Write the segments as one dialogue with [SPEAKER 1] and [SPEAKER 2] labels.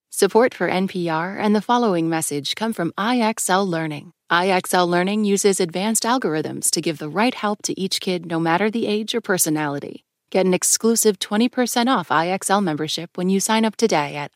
[SPEAKER 1] Support for NPR and the following message come from IXL Learning. IXL Learning uses advanced algorithms to give the right help to each kid no matter the age or personality. Get an exclusive 20% off IXL membership when you sign up today at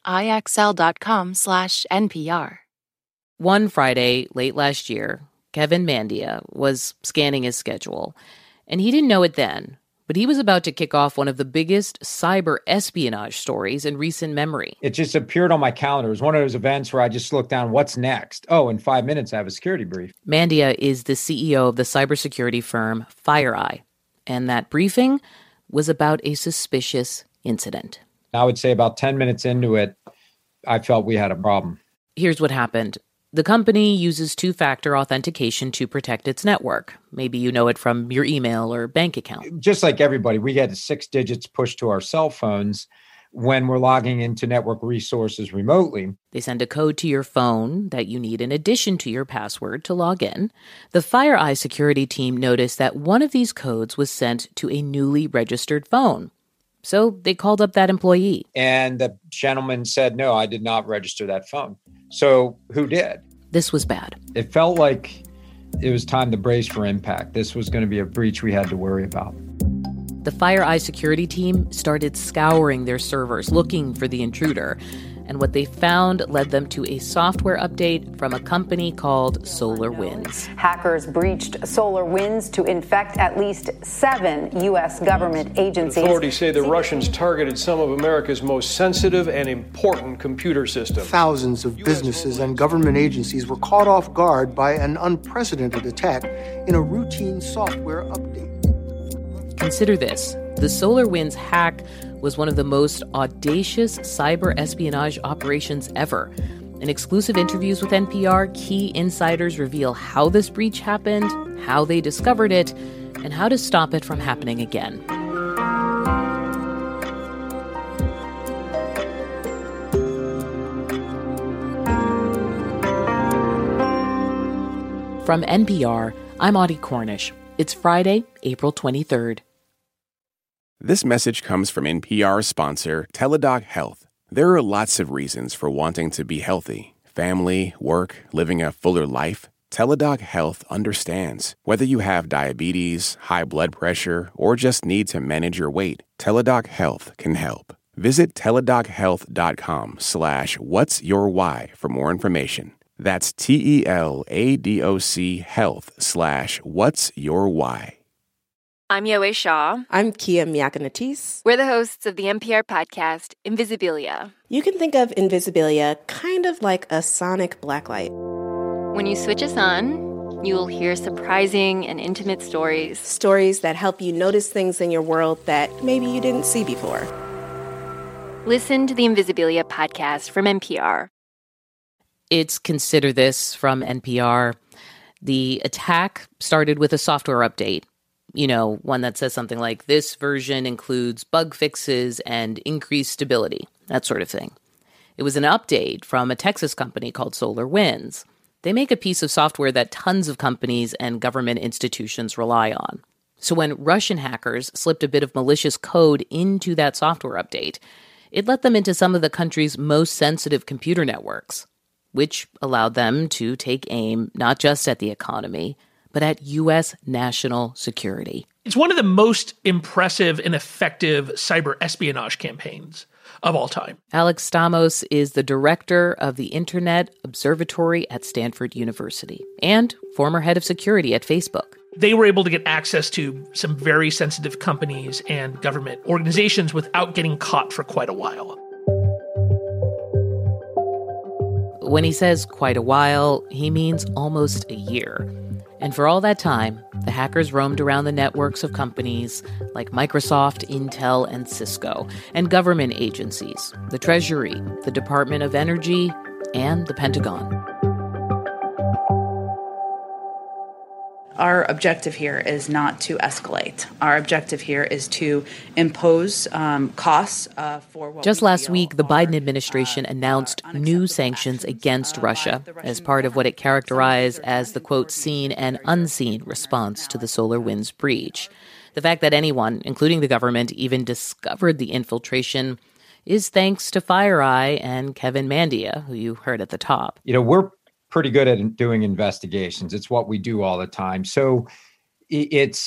[SPEAKER 1] IXL.com/NPR.
[SPEAKER 2] One Friday late last year, Kevin Mandia was scanning his schedule, and he didn't know it then, but he was about to kick off one of the biggest cyber espionage stories in recent memory.
[SPEAKER 3] It just appeared on my calendar. It was one of those events where I just looked down, what's next? Oh, in 5 minutes, I have a security brief.
[SPEAKER 2] Mandia is the CEO of the cybersecurity firm FireEye, and that briefing was about a suspicious incident.
[SPEAKER 3] I would say about 10 minutes into it, I felt we had a problem.
[SPEAKER 2] Here's what happened. The company uses two-factor authentication to protect its network. Maybe you know it from your email or bank account.
[SPEAKER 3] Just like everybody, we get 6 digits pushed to our cell phones when we're logging into network resources remotely.
[SPEAKER 2] They send a code to your phone that you need in addition to your password to log in. The FireEye security team noticed that one of these codes was sent to a newly registered phone. So they called up that employee.
[SPEAKER 3] And the gentleman said, no, I did not register that phone. So who did?
[SPEAKER 2] This was bad.
[SPEAKER 3] It felt like it was time to brace for impact. This was going to be a breach we had to worry about.
[SPEAKER 2] The FireEye security team started scouring their servers, looking for the intruder. And what they found led them to a software update from a company called SolarWinds.
[SPEAKER 4] Hackers breached SolarWinds to infect at least 7 U.S. government agencies.
[SPEAKER 5] Authorities say the Russians targeted some of America's most sensitive and important computer systems.
[SPEAKER 6] Thousands of businesses and government agencies were caught off guard by an unprecedented attack in a routine software update.
[SPEAKER 2] Consider this. The SolarWinds hack was one of the most audacious cyber espionage operations ever. In exclusive interviews with NPR, key insiders reveal how this breach happened, how they discovered it, and how to stop it from happening again. From NPR, I'm Audie Cornish. It's Friday, April 23rd.
[SPEAKER 7] This message comes from NPR sponsor Teladoc Health. There are lots of reasons for wanting to be healthy. Family, work, living a fuller life. Teladoc Health understands. Whether you have diabetes, high blood pressure, or just need to manage your weight, Teladoc Health can help. Visit teladochealth.com/whatsyourwhy for more information. That's TELADOC health/whatsyourwhy.
[SPEAKER 8] I'm Yowei Shaw.
[SPEAKER 9] I'm Kia Miakanatis.
[SPEAKER 8] We're the hosts of the NPR podcast, Invisibilia.
[SPEAKER 9] You can think of Invisibilia kind of like a sonic blacklight.
[SPEAKER 8] When you switch us on, you will hear surprising and intimate stories.
[SPEAKER 9] Stories that help you notice things in your world that maybe you didn't see before.
[SPEAKER 8] Listen to the Invisibilia podcast from NPR.
[SPEAKER 2] It's Consider This from NPR. The attack started with a software update. You know, one that says something like, this version includes bug fixes and increased stability, that sort of thing. It was an update from a Texas company called SolarWinds. They make a piece of software that tons of companies and government institutions rely on. So when Russian hackers slipped a bit of malicious code into that software update, it let them into some of the country's most sensitive computer networks, which allowed them to take aim not just at the economy, but at U.S. national security.
[SPEAKER 10] It's one of the most impressive and effective cyber espionage campaigns of all time.
[SPEAKER 2] Alex Stamos is the director of the Internet Observatory at Stanford University and former head of security at Facebook.
[SPEAKER 10] They were able to get access to some very sensitive companies and government organizations without getting caught for quite a while.
[SPEAKER 2] When he says quite a while, he means almost a year. And for all that time, the hackers roamed around the networks of companies like Microsoft, Intel, and Cisco, and government agencies, the Treasury, the Department of Energy, and the Pentagon.
[SPEAKER 11] Our objective here is not to escalate. Our objective here is to impose costs for what
[SPEAKER 2] Just last week, the Biden administration announced new sanctions against Russia as part of what it characterized as the, quote, seen and unseen response to the SolarWinds breach. The fact that anyone, including the government, even discovered the infiltration is thanks to FireEye and Kevin Mandia, who you heard at the top.
[SPEAKER 3] We're pretty good at doing investigations. It's what we do all the time. So it's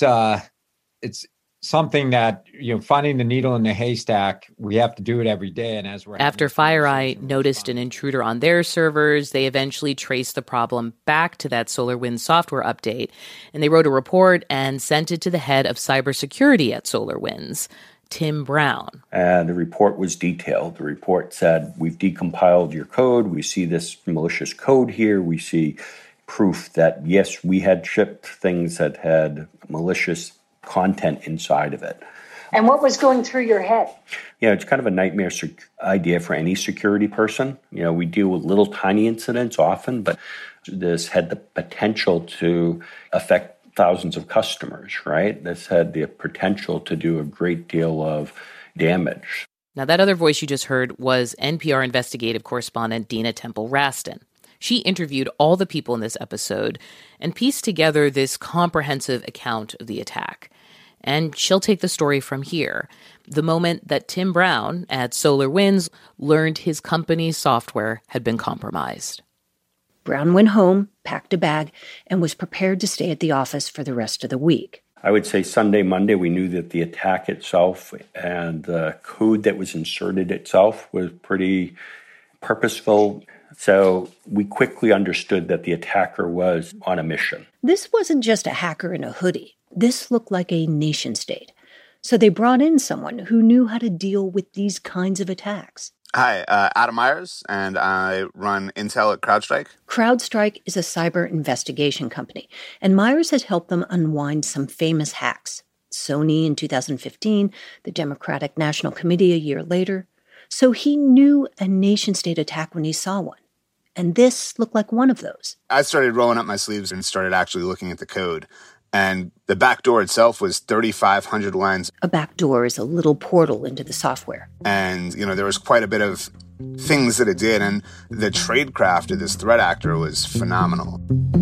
[SPEAKER 3] something that, finding the needle in the haystack, we have to do it every day. And
[SPEAKER 2] after FireEye noticed an intruder on their servers, they eventually traced the problem back to that SolarWinds software update. And they wrote a report and sent it to the head of cybersecurity at SolarWinds, Tim Brown.
[SPEAKER 12] And the report was detailed. The report said, we've decompiled your code. We see this malicious code here. We see proof that, yes, we had shipped things that had malicious content inside of it.
[SPEAKER 13] And what was going through your head?
[SPEAKER 12] Yeah, it's kind of a nightmare idea for any security person. We deal with little tiny incidents often, but this had the potential to affect thousands of customers, right? This had the potential to do a great deal of damage.
[SPEAKER 2] Now, that other voice you just heard was NPR investigative correspondent Dina Temple-Raston. She interviewed all the people in this episode and pieced together this comprehensive account of the attack. And she'll take the story from here, the moment that Tim Brown at SolarWinds learned his company's software had been compromised.
[SPEAKER 14] Brown went home, packed a bag, and was prepared to stay at the office for the rest of the week.
[SPEAKER 12] I would say Sunday, Monday, we knew that the attack itself and the code that was inserted itself was pretty purposeful. So we quickly understood that the attacker was on a mission.
[SPEAKER 14] This wasn't just a hacker in a hoodie. This looked like a nation state. So they brought in someone who knew how to deal with these kinds of attacks.
[SPEAKER 15] Hi, Adam Myers, and I run Intel at CrowdStrike.
[SPEAKER 14] CrowdStrike is a cyber investigation company, and Myers has helped them unwind some famous hacks. Sony in 2015, the Democratic National Committee a year later. So he knew a nation-state attack when he saw one. And this looked like one of those.
[SPEAKER 15] I started rolling up my sleeves and started actually looking at the code. And the back door itself was 3,500 lines.
[SPEAKER 14] A back door is a little portal into the software.
[SPEAKER 15] And, there was quite a bit of things that it did. And the tradecraft of this threat actor was phenomenal.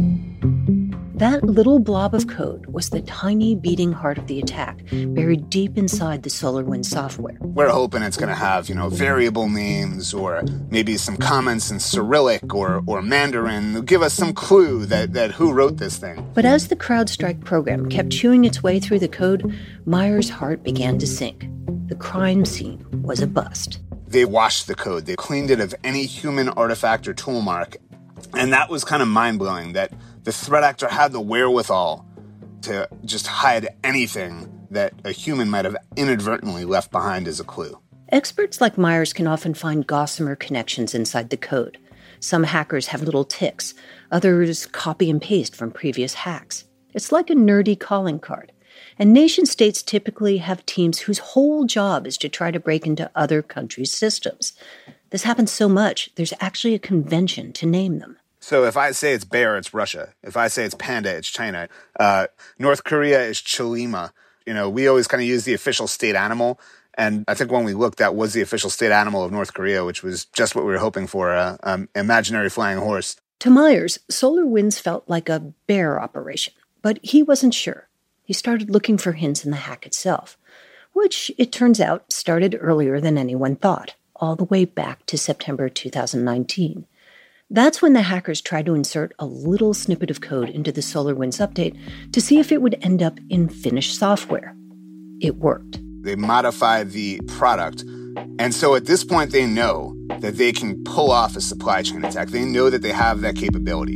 [SPEAKER 14] That little blob of code was the tiny beating heart of the attack, buried deep inside the SolarWinds software.
[SPEAKER 15] We're hoping it's going to have, variable names or maybe some comments in Cyrillic or Mandarin. They'll give us some clue that who wrote this thing.
[SPEAKER 14] But as the CrowdStrike program kept chewing its way through the code, Myers' heart began to sink. The crime scene was a bust.
[SPEAKER 15] They washed the code. They cleaned it of any human artifact or tool mark. And that was kind of mind-blowing, that the threat actor had the wherewithal to just hide anything that a human might have inadvertently left behind as a clue.
[SPEAKER 14] Experts like Myers can often find gossamer connections inside the code. Some hackers have little ticks. Others copy and paste from previous hacks. It's like a nerdy calling card. And nation-states typically have teams whose whole job is to try to break into other countries' systems. This happens so much, there's actually a convention to name them.
[SPEAKER 15] So if I say it's bear, it's Russia. If I say it's panda, it's China. North Korea is Chilima. We always kind of use the official state animal. And I think when we looked, that was the official state animal of North Korea, which was just what we were hoping for, imaginary flying horse.
[SPEAKER 14] To Myers, SolarWinds felt like a bear operation, but he wasn't sure. He started looking for hints in the hack itself, which, it turns out, started earlier than anyone thought, all the way back to September 2019. That's when the hackers tried to insert a little snippet of code into the SolarWinds update to see if it would end up in finished software. It worked.
[SPEAKER 15] They modified the product, and so at this point they know that they can pull off a supply chain attack. They know that they have that capability.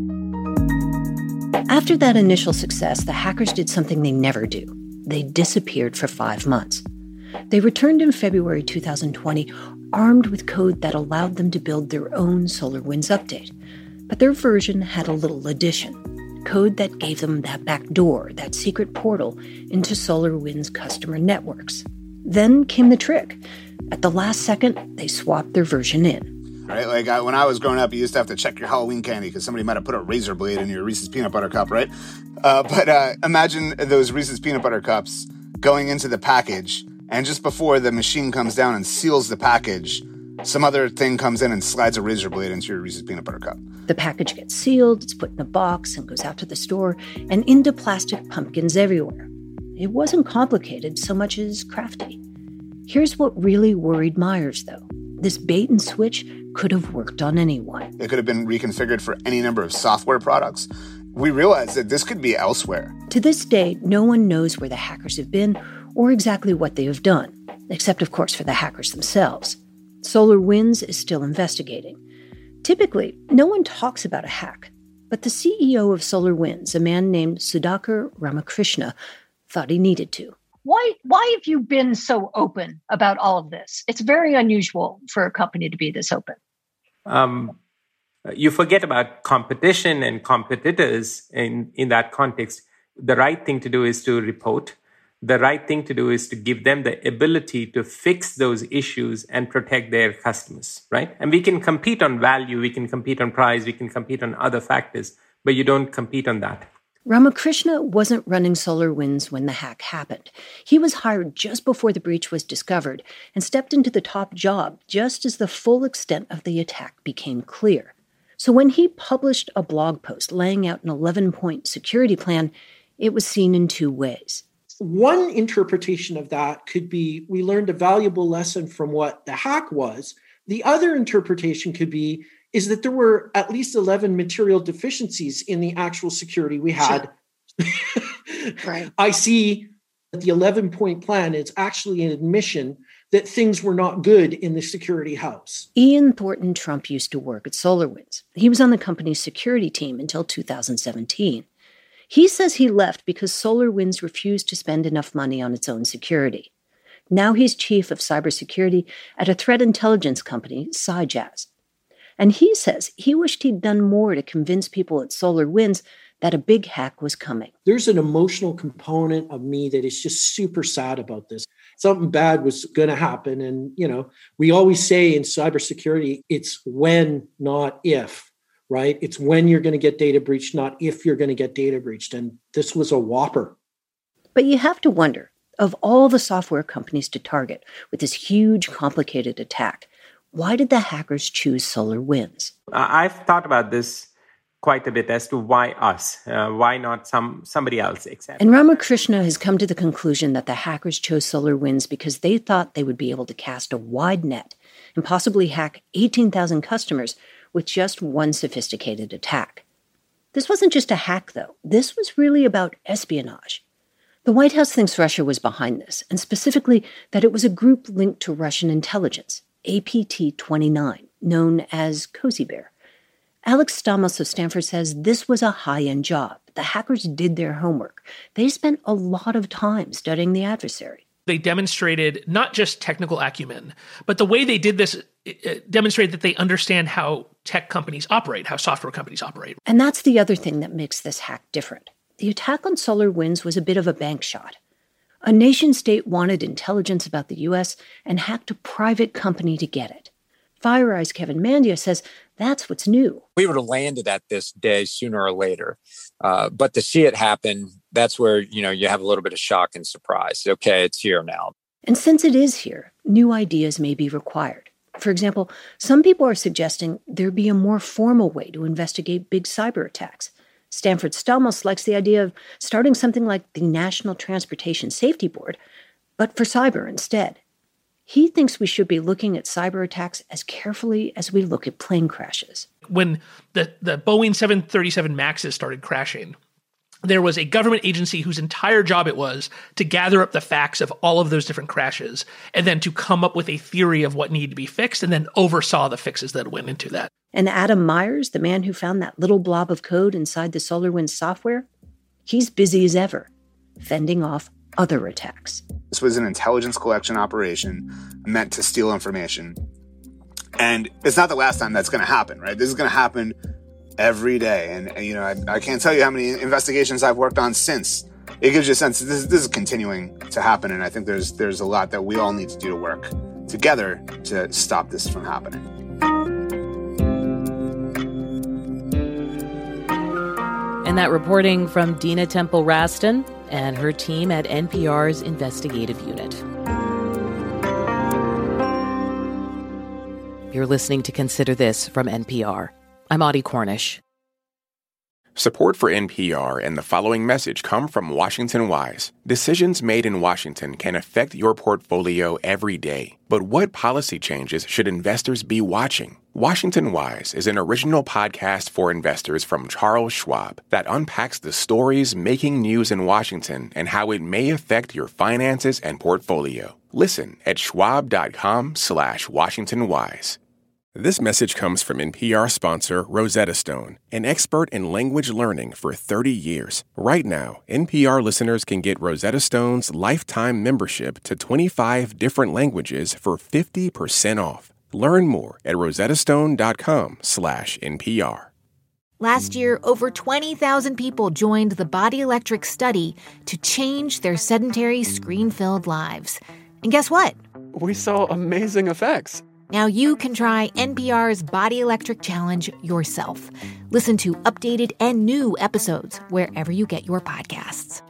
[SPEAKER 14] After that initial success, the hackers did something they never do. They disappeared for 5 months. They returned in February 2020, armed with code that allowed them to build their own SolarWinds update. But their version had a little addition, code that gave them that back door, that secret portal into SolarWinds customer networks. Then came the trick. At the last second, they swapped their version in.
[SPEAKER 15] Right, when I was growing up, you used to have to check your Halloween candy because somebody might have put a razor blade in your Reese's Peanut Butter Cup, right? But imagine those Reese's Peanut Butter Cups going into the package, and just before the machine comes down and seals the package, some other thing comes in and slides a razor blade into your Reese's Peanut Butter Cup.
[SPEAKER 14] The package gets sealed, it's put in a box, and goes out to the store, and into plastic pumpkins everywhere. It wasn't complicated so much as crafty. Here's what really worried Myers, though. This bait and switch could have worked on anyone.
[SPEAKER 15] It could have been reconfigured for any number of software products. We realized that this could be elsewhere.
[SPEAKER 14] To this day, no one knows where the hackers have been or exactly what they have done, except, of course, for the hackers themselves. SolarWinds is still investigating. Typically, no one talks about a hack, but the CEO of SolarWinds, a man named Sudhakar Ramakrishna, thought he needed to.
[SPEAKER 13] Why have you been so open about all of this? It's very unusual for a company to be this open.
[SPEAKER 16] You forget about competition and competitors in that context. The right thing to do is to report. The right thing to do is to give them the ability to fix those issues and protect their customers, right? And we can compete on value, we can compete on price, we can compete on other factors, but you don't compete on that.
[SPEAKER 14] Ramakrishna wasn't running SolarWinds when the hack happened. He was hired just before the breach was discovered and stepped into the top job just as the full extent of the attack became clear. So when he published a blog post laying out an 11-point security plan, it was seen in two ways.
[SPEAKER 10] One interpretation of that could be we learned a valuable lesson from what the hack was. The other interpretation could be is that there were at least 11 material deficiencies in the actual security we had. Sure. Right. I see that the 11-point plan is actually an admission that things were not good in the security house.
[SPEAKER 14] Ian Thornton Trump used to work at SolarWinds. He was on the company's security team until 2017. He says he left because SolarWinds refused to spend enough money on its own security. Now he's chief of cybersecurity at a threat intelligence company, Cyjazz. And he says he wished he'd done more to convince people at SolarWinds that a big hack was coming.
[SPEAKER 10] There's an emotional component of me that is just super sad about this. Something bad was going to happen. And, we always say in cybersecurity, it's when, not if, right? It's when you're going to get data breached, not if you're going to get data breached. And this was a whopper.
[SPEAKER 14] But you have to wonder, of all the software companies to target with this huge, complicated attack, why did the hackers choose SolarWinds?
[SPEAKER 16] I've thought about this quite a bit as to why us, why not somebody else, etc.
[SPEAKER 14] And Ramakrishna has come to the conclusion that the hackers chose SolarWinds because they thought they would be able to cast a wide net and possibly hack 18,000 customers with just one sophisticated attack. This wasn't just a hack, though. This was really about espionage. The White House thinks Russia was behind this, and specifically that it was a group linked to Russian intelligence, APT-29, known as Cozy Bear. Alex Stamos of Stanford says this was a high-end job. The hackers did their homework. They spent a lot of time studying the adversary.
[SPEAKER 10] They demonstrated not just technical acumen, but the way they did this demonstrated that they understand how tech companies operate, how software companies operate.
[SPEAKER 14] And that's the other thing that makes this hack different. The attack on SolarWinds was a bit of a bank shot. A nation-state wanted intelligence about the U.S. and hacked a private company to get it. FireEye's Kevin Mandia says that's what's new.
[SPEAKER 17] We would have landed at this day sooner or later. But to see it happen, that's where, you have a little bit of shock and surprise. Okay, it's here now.
[SPEAKER 14] And since it is here, new ideas may be required. For example, some people are suggesting there be a more formal way to investigate big cyber attacks. Stanford Stamos likes the idea of starting something like the National Transportation Safety Board, but for cyber instead. He thinks we should be looking at cyber attacks as carefully as we look at plane crashes.
[SPEAKER 10] When the Boeing 737 MAXes started crashing, there was a government agency whose entire job it was to gather up the facts of all of those different crashes and then to come up with a theory of what needed to be fixed and then oversaw the fixes that went into that.
[SPEAKER 14] And Adam Myers, the man who found that little blob of code inside the SolarWinds software, he's busy as ever, fending off other attacks.
[SPEAKER 15] This was an intelligence collection operation meant to steal information. And it's not the last time that's going to happen, right? This is going to happen every day. And I can't tell you how many investigations I've worked on since. It gives you a sense that this is continuing to happen. And I think there's a lot that we all need to do to work together to stop this from happening.
[SPEAKER 2] And that reporting from Dina Temple-Raston and her team at NPR's investigative unit. You're listening to Consider This from NPR. I'm Audie Cornish.
[SPEAKER 7] Support for NPR and the following message come from Washington Wise. Decisions made in Washington can affect your portfolio every day. But what policy changes should investors be watching? Washington Wise is an original podcast for investors from Charles Schwab that unpacks the stories making news in Washington and how it may affect your finances and portfolio. Listen at schwab.com/WashingtonWise. This message comes from NPR sponsor Rosetta Stone, an expert in language learning for 30 years. Right now, NPR listeners can get Rosetta Stone's lifetime membership to 25 different languages for 50% off. Learn more at rosettastone.com/NPR.
[SPEAKER 18] Last year, over 20,000 people joined the Body Electric study to change their sedentary, screen-filled lives. And guess what?
[SPEAKER 19] We saw amazing effects.
[SPEAKER 18] Now you can try NPR's Body Electric Challenge yourself. Listen to updated and new episodes wherever you get your podcasts.